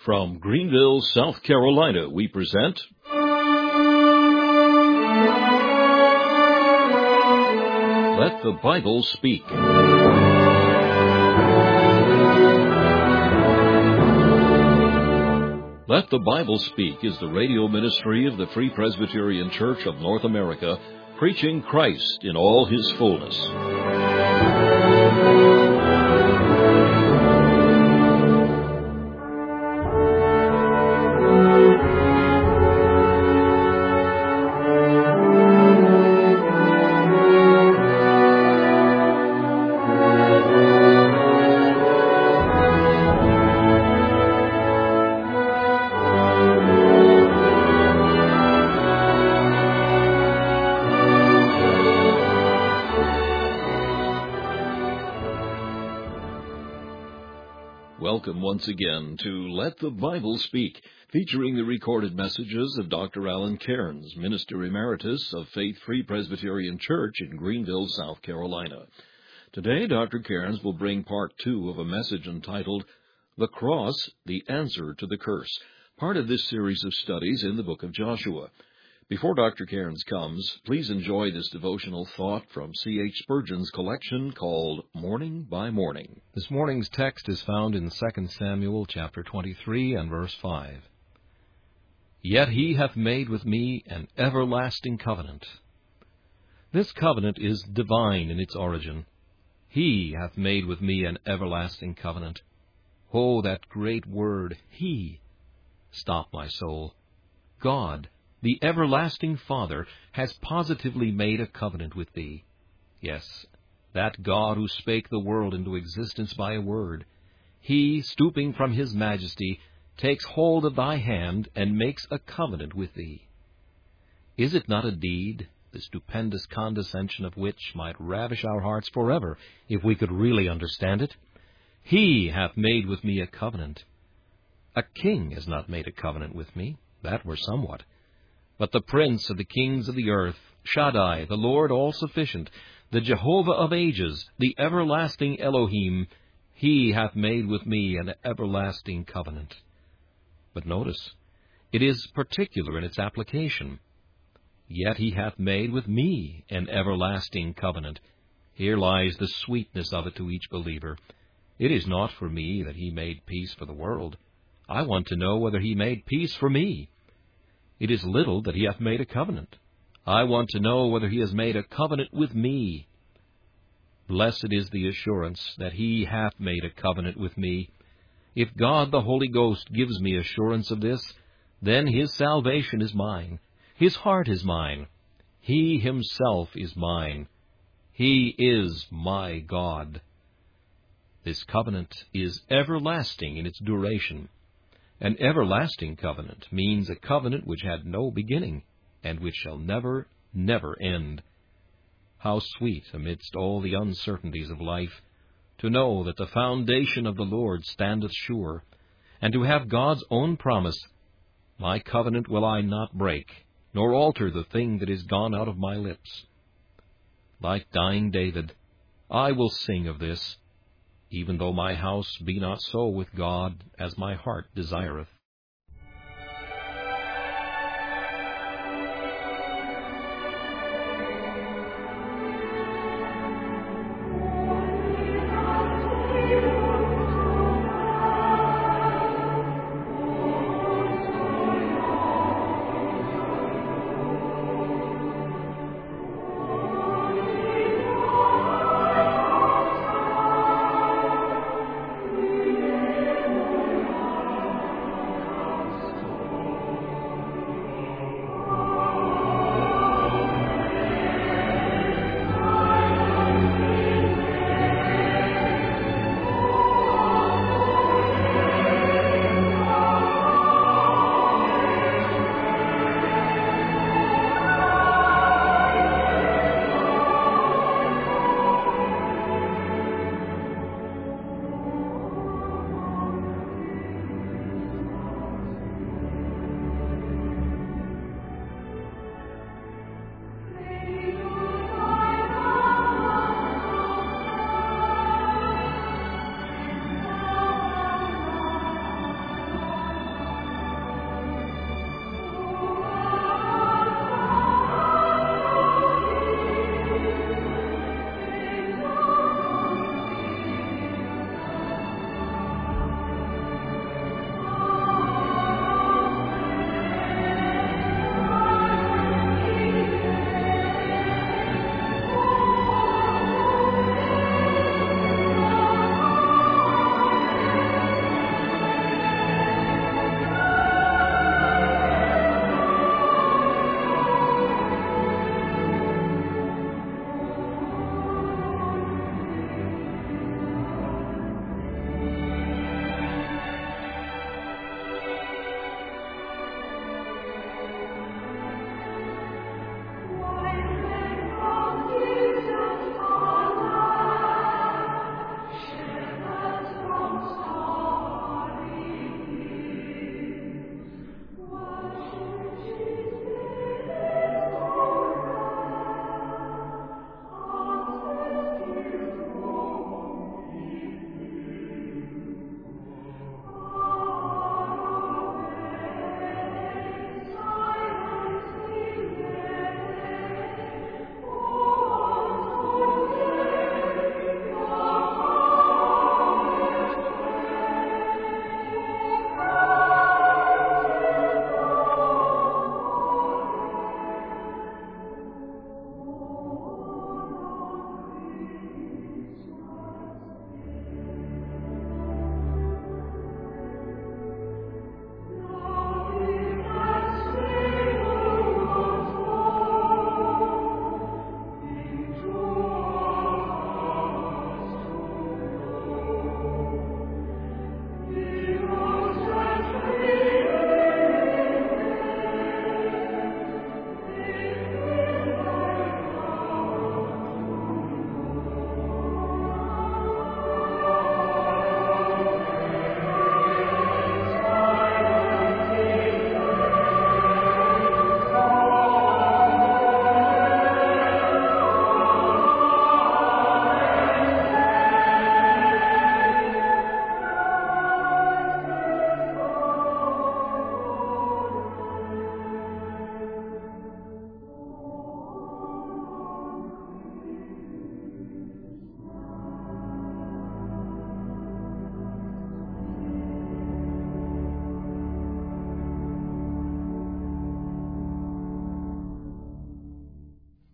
From Greenville, South Carolina, we present Let the Bible Speak. Let the Bible Speak is the radio ministry of the Free Presbyterian Church of North America, preaching Christ in all His fullness. Welcome once again to Let the Bible Speak, featuring the recorded messages of Dr. Alan Cairns, Minister Emeritus of Faith Free Presbyterian Church in Greenville, South Carolina. Today, Dr. Cairns will bring part 2 of a message entitled, The Cross, the Answer to the Curse, part of this series of studies in the book of Joshua. Before Dr. Cairns comes, please enjoy this devotional thought from C.H. Spurgeon's collection called Morning by Morning. This morning's text is found in 2 Samuel chapter 23 and verse 5. Yet he hath made with me an everlasting covenant. This covenant is divine in its origin. He hath made with me an everlasting covenant. Oh, that great word, He. Stop, my soul. God, the everlasting Father, has positively made a covenant with thee. Yes, that God who spake the world into existence by a word, He, stooping from His majesty, takes hold of thy hand and makes a covenant with thee. Is it not a deed, the stupendous condescension of which might ravish our hearts forever, if we could really understand it? He hath made with me a covenant. A king has not made a covenant with me, that were somewhat. But the Prince of the kings of the earth, Shaddai, the Lord all-sufficient, the Jehovah of ages, the everlasting Elohim, He hath made with me an everlasting covenant. But notice, it is particular in its application. Yet He hath made with me an everlasting covenant. Here lies the sweetness of it to each believer. It is not for me that He made peace for the world. I want to know whether He made peace for me. It is little that He hath made a covenant. I want to know whether He has made a covenant with me. Blessed is the assurance that He hath made a covenant with me. If God the Holy Ghost gives me assurance of this, then His salvation is mine. His heart is mine. He Himself is mine. He is my God. This covenant is everlasting in its duration. An everlasting covenant means a covenant which had no beginning, and which shall never, never end. How sweet, amidst all the uncertainties of life, to know that the foundation of the Lord standeth sure, and to have God's own promise, My covenant will I not break, nor alter the thing that is gone out of my lips. Like dying David, I will sing of this, even though my house be not so with God as my heart desireth.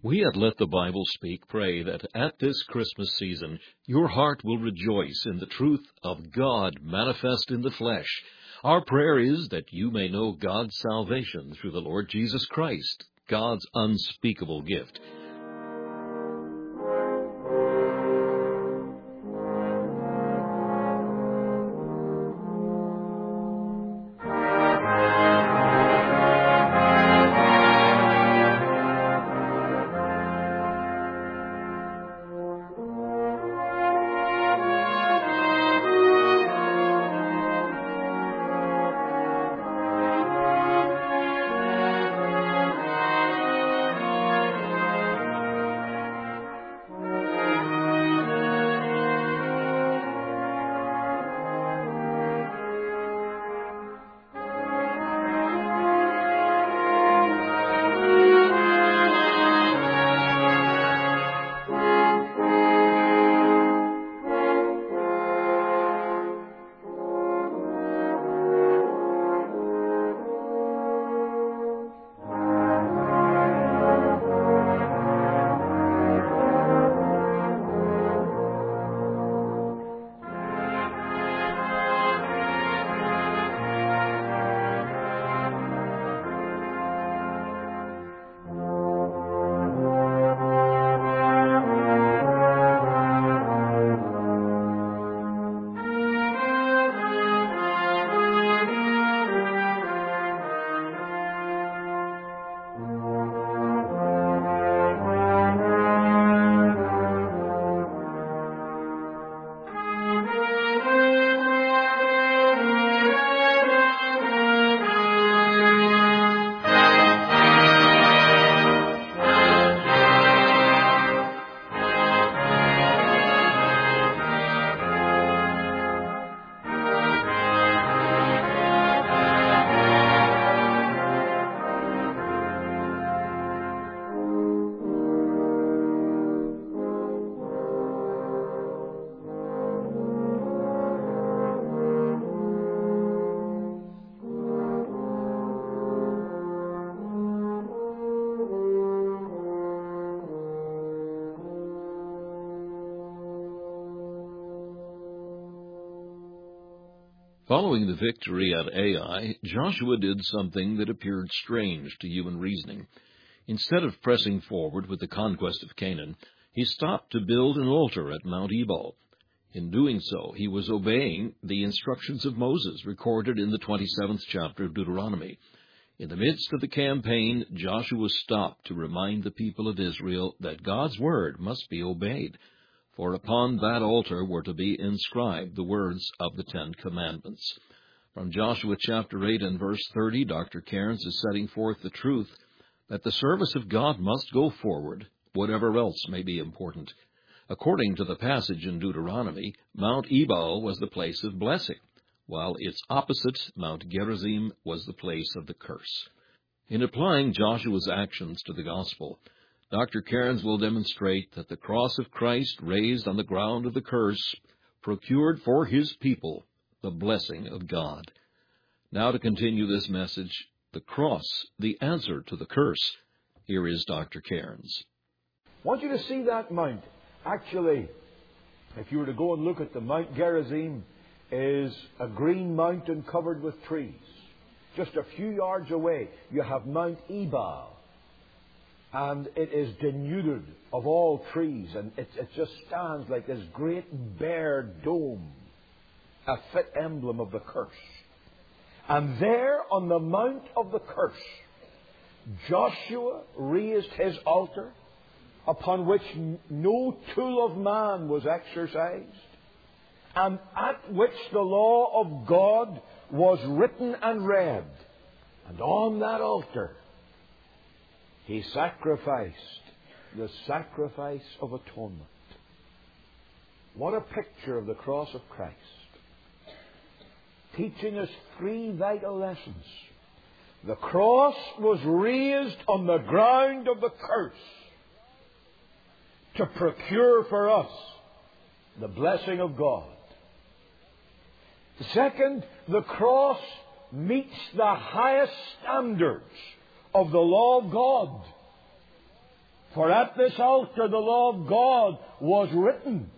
We at Let the Bible Speak pray that at this Christmas season, your heart will rejoice in the truth of God manifest in the flesh. Our prayer is that you may know God's salvation through the Lord Jesus Christ, God's unspeakable gift. Following the victory at Ai, Joshua did something that appeared strange to human reasoning. Instead of pressing forward with the conquest of Canaan, he stopped to build an altar at Mount Ebal. In doing so, he was obeying the instructions of Moses recorded in the 27th chapter of Deuteronomy. In the midst of the campaign, Joshua stopped to remind the people of Israel that God's word must be obeyed, for upon that altar were to be inscribed the words of the Ten Commandments. From Joshua chapter 8 and verse 30, Dr. Cairns is setting forth the truth that the service of God must go forward, whatever else may be important. According to the passage in Deuteronomy, Mount Ebal was the place of blessing, while its opposite, Mount Gerizim, was the place of the curse. In applying Joshua's actions to the gospel, Dr. Cairns will demonstrate that the cross of Christ raised on the ground of the curse procured for his people the blessing of God. Now to continue this message, the cross, the answer to the curse. Here is Dr. Cairns. I want you to see that mount. Actually, if you were to go and look at the Mount Gerizim, is a green mountain covered with trees. Just a few yards away, you have Mount Ebal. And it is denuded of all trees, and it just stands like this great bare dome, a fit emblem of the curse. And there on the Mount of the curse, Joshua raised his altar, upon which no tool of man was exercised, and at which the law of God was written and read. And on that altar, he sacrificed the sacrifice of atonement. What a picture of the cross of Christ, teaching us three vital lessons. The cross was raised on the ground of the curse to procure for us the blessing of God. Second, the cross meets the highest standards of the law of God. For at this altar the law of God was written.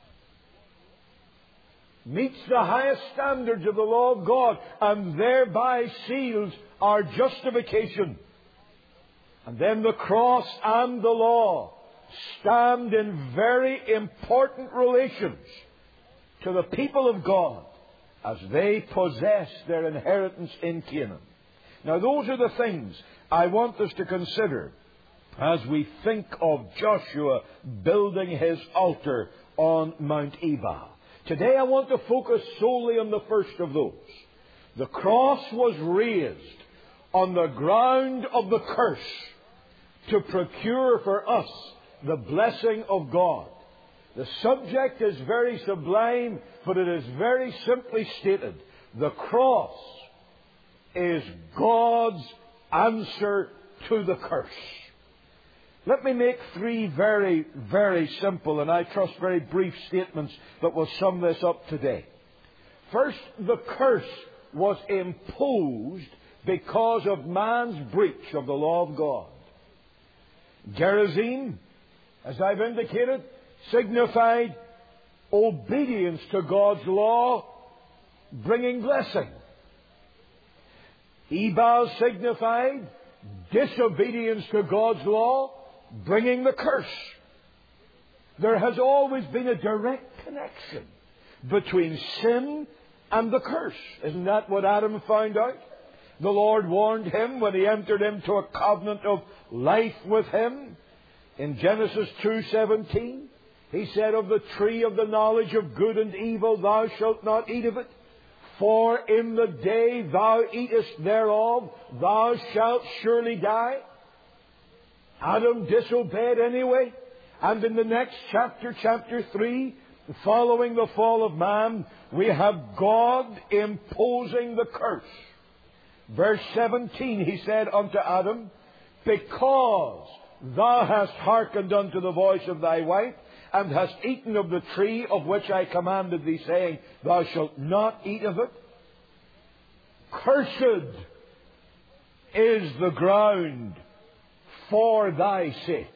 Meets the highest standards of the law of God, and thereby seals our justification. And then the cross and the law stand in very important relations to the people of God as they possess their inheritance in Canaan. Now, those are the things I want us to consider as we think of Joshua building his altar on Mount Ebal. Today I want to focus solely on the first of those. The cross was raised on the ground of the curse to procure for us the blessing of God. The subject is very sublime, but it is very simply stated. The cross is God's answer to the curse. Let me make three very, very simple and I trust very brief statements that will sum this up today. First, the curse was imposed because of man's breach of the law of God. Gerizim, as I've indicated, signified obedience to God's law, bringing blessing. Ebal signified disobedience to God's law, bringing the curse. There has always been a direct connection between sin and the curse. Isn't that what Adam found out? The Lord warned him when he entered into a covenant of life with him. In Genesis 2:17, he said, of the tree of the knowledge of good and evil thou shalt not eat of it. For in the day thou eatest thereof, thou shalt surely die. Adam disobeyed anyway. And in the next chapter, chapter 3, following the fall of man, we have God imposing the curse. Verse 17, he said unto Adam, because thou hast hearkened unto the voice of thy wife, and hast eaten of the tree of which I commanded thee, saying, thou shalt not eat of it. Cursed is the ground for thy sake.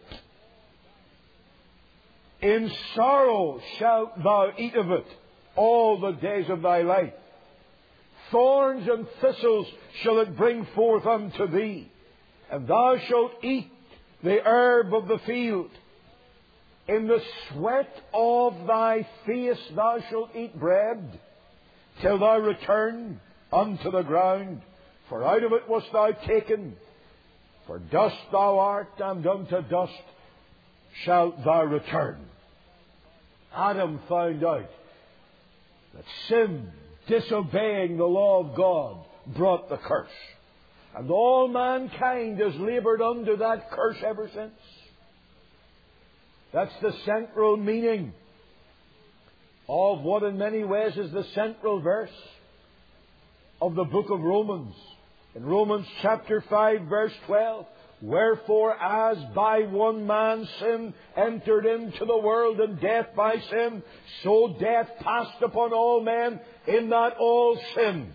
In sorrow shalt thou eat of it all the days of thy life. Thorns and thistles shall it bring forth unto thee, and thou shalt eat the herb of the field. In the sweat of thy face thou shalt eat bread, till thou return unto the ground. For out of it wast thou taken. For dust thou art, and unto dust shalt thou return. Adam found out that sin, disobeying the law of God, brought the curse. And all mankind has laboured under that curse ever since. That's the central meaning of what in many ways is the central verse of the book of Romans. In Romans chapter 5 verse 12, wherefore as by one man sin entered into the world, and death by sin, so death passed upon all men, in that all sinned.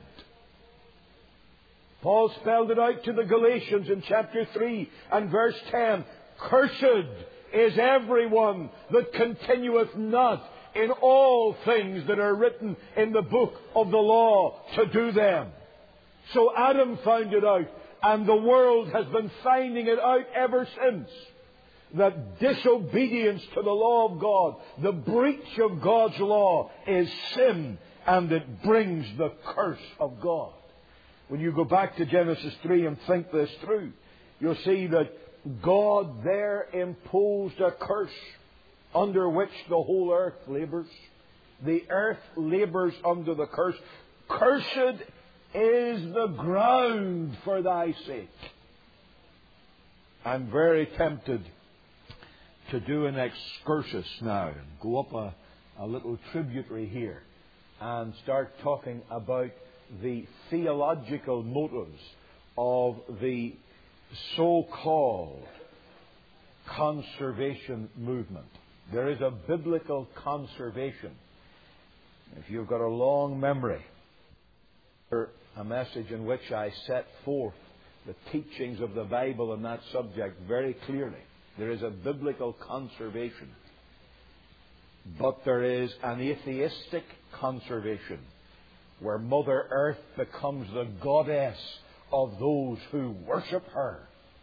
Paul spelled it out to the Galatians in chapter 3 and verse 10. Cursed is everyone that continueth not in all things that are written in the book of the law to do them. So Adam found it out, and the world has been finding it out ever since, that disobedience to the law of God, the breach of God's law, is sin, and it brings the curse of God. When you go back to Genesis 3 and think this through, you'll see that God there imposed a curse under which the whole earth labours. The earth labours under the curse. Cursed is the ground for thy sake. I'm very tempted to do an excursus now and go up a little tributary here and start talking about the theological motives of the so-called conservation movement. There is a biblical conservation. If you've got a long memory, a message in which I set forth the teachings of the Bible on that subject very clearly. There is a biblical conservation. But there is an atheistic conservation, where Mother Earth becomes the goddess of those who worship her.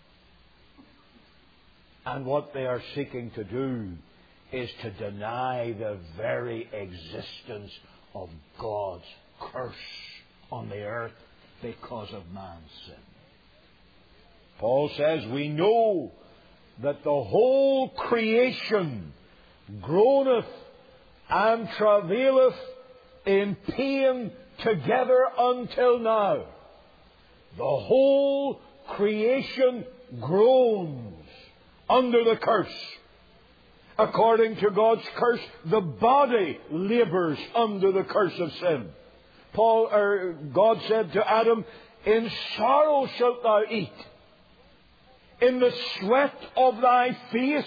And what they are seeking to do is to deny the very existence of God's curse on the earth because of man's sin. Paul says, we know that the whole creation groaneth and travaileth in pain together until now. The whole creation groans under the curse. According to God's curse, the body labours under the curse of sin. God said to Adam, in sorrow shalt thou eat. In the sweat of thy face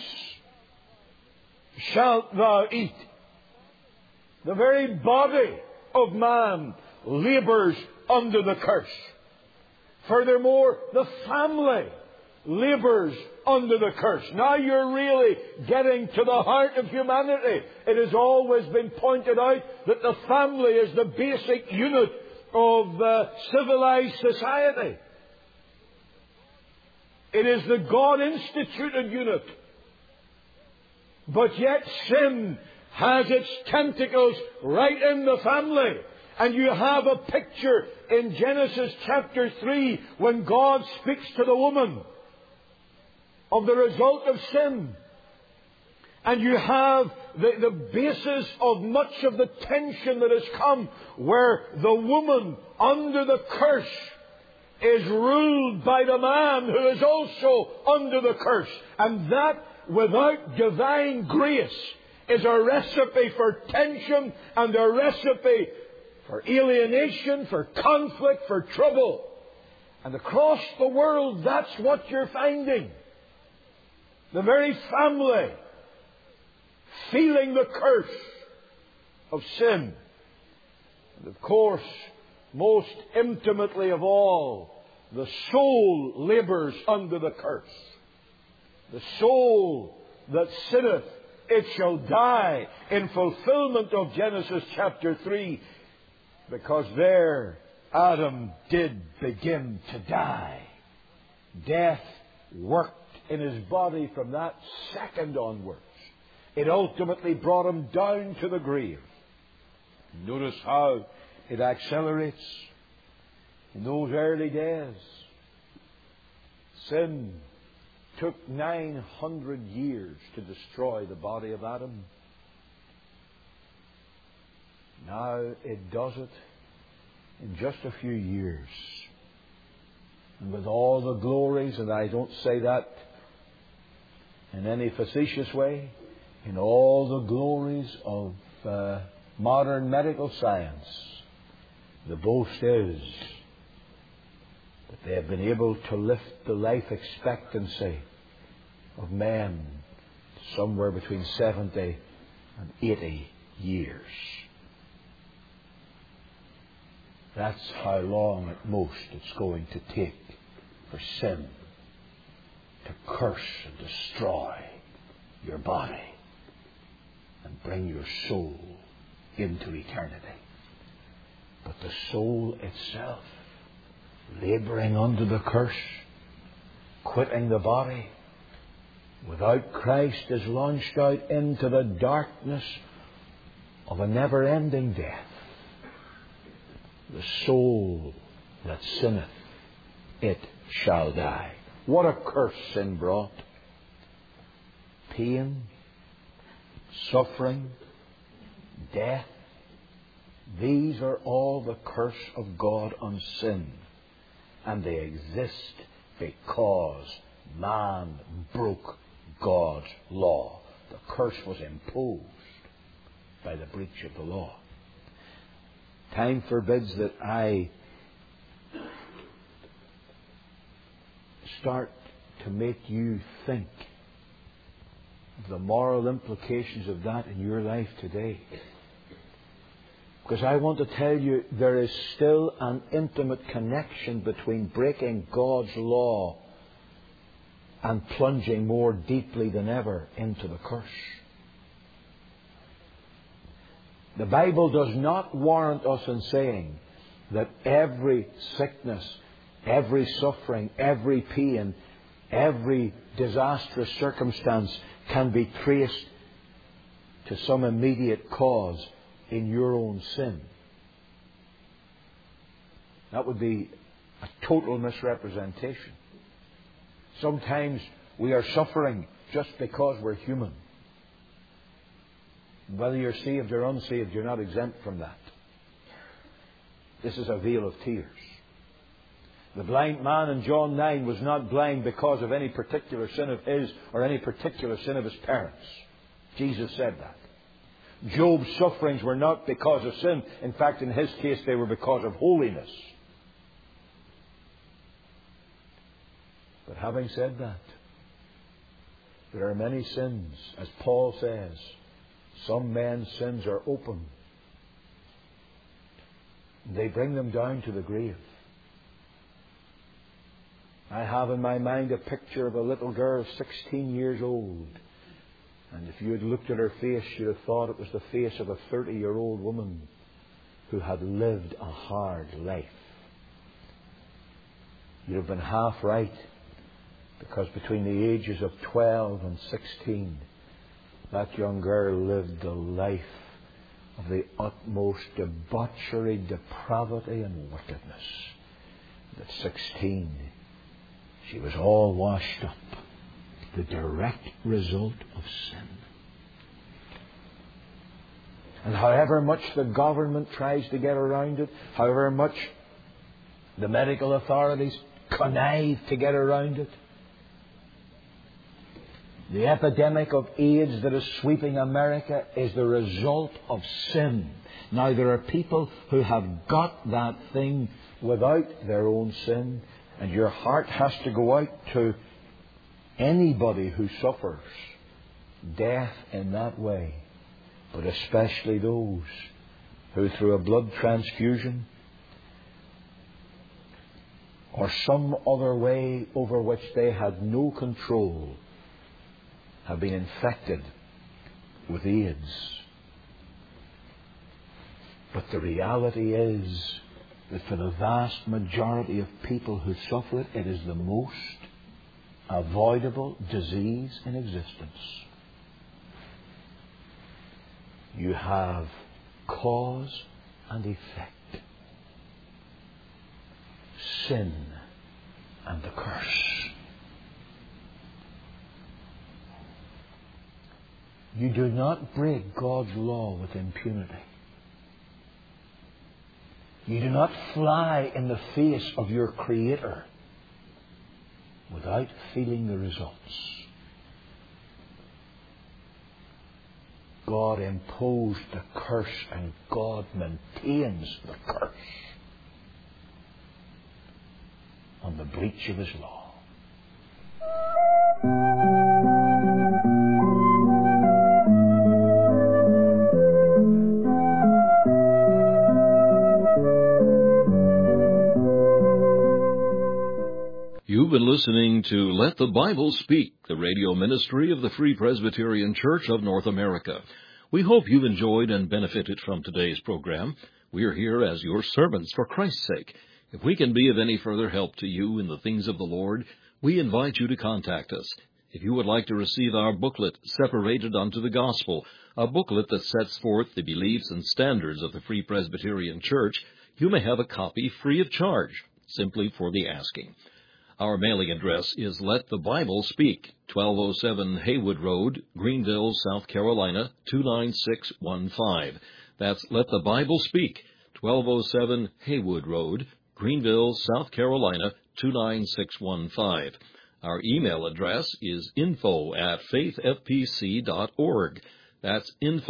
shalt thou eat. The very body of man labours under the curse. Furthermore, the family labours under the curse. Now you're really getting to the heart of humanity. It has always been pointed out that the family is the basic unit of civilized society. It is the God-instituted unit. But yet sin has its tentacles right in the family. And you have a picture in Genesis chapter 3 when God speaks to the woman of the result of sin. And you have the basis of much of the tension that has come, where the woman under the curse is ruled by the man who is also under the curse. And that, without divine grace, is a recipe for tension and a recipe for alienation, for conflict, for trouble. And across the world, that's what you're finding. The very family feeling the curse of sin. And of course, most intimately of all, the soul labours under the curse. The soul that sinneth, it shall die, in fulfillment of Genesis chapter 3, because there Adam did begin to die. Death worked in his body from that second onwards. It ultimately brought him down to the grave. Notice how it accelerates. In those early days, sin took 900 years to destroy the body of Adam. Now it does it in just a few years. And with all the glories, and I don't say that in any facetious way, in all the glories of modern medical science, the boast is that they have been able to lift the life expectancy of men somewhere between 70 and 80 years. That's how long at most it's going to take for sin to curse and destroy your body and bring your soul into eternity. But the soul itself, labouring under the curse, quitting the body, without Christ, is launched out into the darkness of a never-ending death. The soul that sinneth, it shall die. What a curse sin brought. Pain, suffering, death. These are all the curse of God on sin. And they exist because man broke God's law. The curse was imposed by the breach of the law. Time forbids that I start to make you think of the moral implications of that in your life today. Because I want to tell you there is still an intimate connection between breaking God's law and plunging more deeply than ever into the curse. The Bible does not warrant us in saying that every sickness, every suffering, every pain, every disastrous circumstance can be traced to some immediate cause in your own sin. That would be a total misrepresentation. Sometimes we are suffering just because we're human. Whether you're saved or unsaved, you're not exempt from that. This is a vale of tears. The blind man in John 9 was not blind because of any particular sin of his or any particular sin of his parents. Jesus said that. Job's sufferings were not because of sin. In fact, in his case, they were because of holiness. But having said that, there are many sins. As Paul says, some men's sins are open. They bring them down to the grave. I have in my mind a picture of a little girl, 16 years old. And if you had looked at her face, you'd have thought it was the face of a 30-year-old woman who had lived a hard life. You'd have been half right, because between the ages of 12 and 16, that young girl lived the life of the utmost debauchery, depravity and wickedness. At 16, she was all washed up. The direct result of sin. And however much the government tries to get around it, however much the medical authorities connive to get around it, the epidemic of AIDS that is sweeping America is the result of sin. Now, there are people who have got that thing without their own sin, and your heart has to go out to anybody who suffers death in that way, but especially those who, through a blood transfusion or some other way over which they had no control, have been infected with AIDS. But the reality is that for the vast majority of people who suffer it, it is the most avoidable disease in existence. You have cause and effect. Sin and the curse. You do not break God's law with impunity. You do not fly in the face of your Creator without feeling the results. God imposed the curse and God maintains the curse on the breach of His law. You've been listening to Let the Bible Speak, the radio ministry of the Free Presbyterian Church of North America. We hope you've enjoyed and benefited from today's program. We are here as your servants for Christ's sake. If we can be of any further help to you in the things of the Lord, we invite you to contact us. If you would like to receive our booklet, Separated unto the Gospel, a booklet that sets forth the beliefs and standards of the Free Presbyterian Church, you may have a copy free of charge, simply for the asking. Our mailing address is Let the Bible Speak, 1207 Haywood Road, Greenville, South Carolina, 29615. That's Let the Bible Speak, 1207 Haywood Road, Greenville, South Carolina, 29615. Our email address is info@faithfpc.org. That's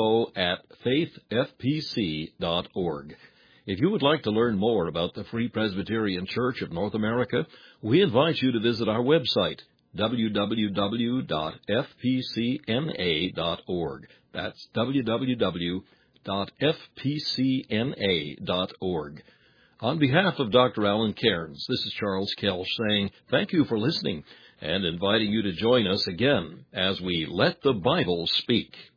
info@faithfpc.org. If you would like to learn more about the Free Presbyterian Church of North America, we invite you to visit our website, www.fpcna.org. That's www.fpcna.org. On behalf of Dr. Alan Cairns, this is Charles Kelch saying thank you for listening and inviting you to join us again as we let the Bible speak.